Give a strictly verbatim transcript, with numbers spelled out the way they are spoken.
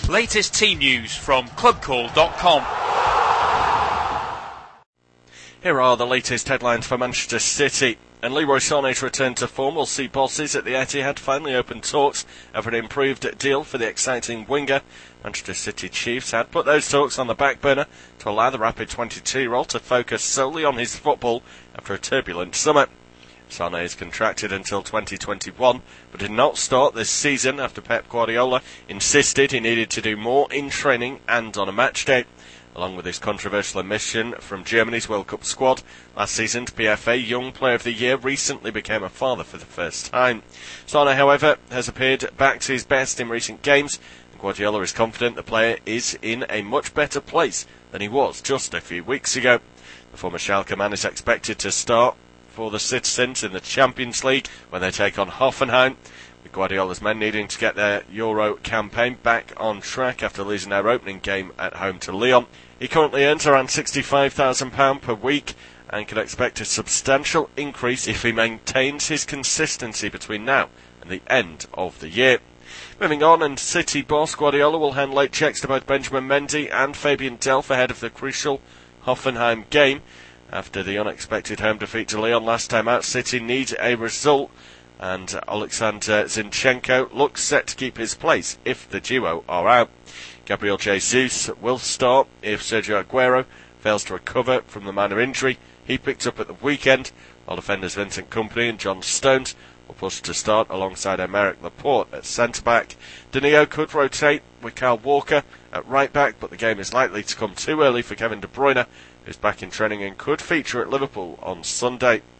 Latest team news from club call dot com. Here are the latest headlines for Manchester City. And Leroy Sané's return to form will see bosses at the Etihad finally open talks over an improved deal for the exciting winger. Manchester City Chiefs had put those talks on the back burner to allow the Rapid twenty-two-year-old to focus solely on his football after a turbulent summer. Sané is contracted until twenty twenty-one, but did not start this season after Pep Guardiola insisted he needed to do more in training and on a match day. Along with his controversial omission from Germany's World Cup squad, last season's P F A Young Player of the Year recently became a father for the first time. Sané, however, has appeared back to his best in recent games, and Guardiola is confident the player is in a much better place than he was just a few weeks ago. The former Schalke man is expected to start for the citizens in the Champions League when they take on Hoffenheim, with Guardiola's men needing to get their Euro campaign back on track after losing their opening game at home to Lyon. He currently earns around sixty-five thousand pounds per week and can expect a substantial increase if he maintains his consistency between now and the end of the year. Moving on, and City boss Guardiola will hand late checks to both Benjamin Mendy and Fabian Delph ahead of the crucial Hoffenheim game. After the unexpected home defeat to Lyon last time out, City needs a result, and Alexander Zinchenko looks set to keep his place if the duo are out. Gabriel Jesus will start if Sergio Aguero fails to recover from the minor injury he picked up at the weekend, while defenders Vincent Kompany and John Stones will push to start alongside Aymeric Laporte at centre-back. Danilo could rotate with Kyle Walker at right-back, but the game is likely to come too early for Kevin De Bruyne, who's back in training and could feature at Liverpool on Sunday.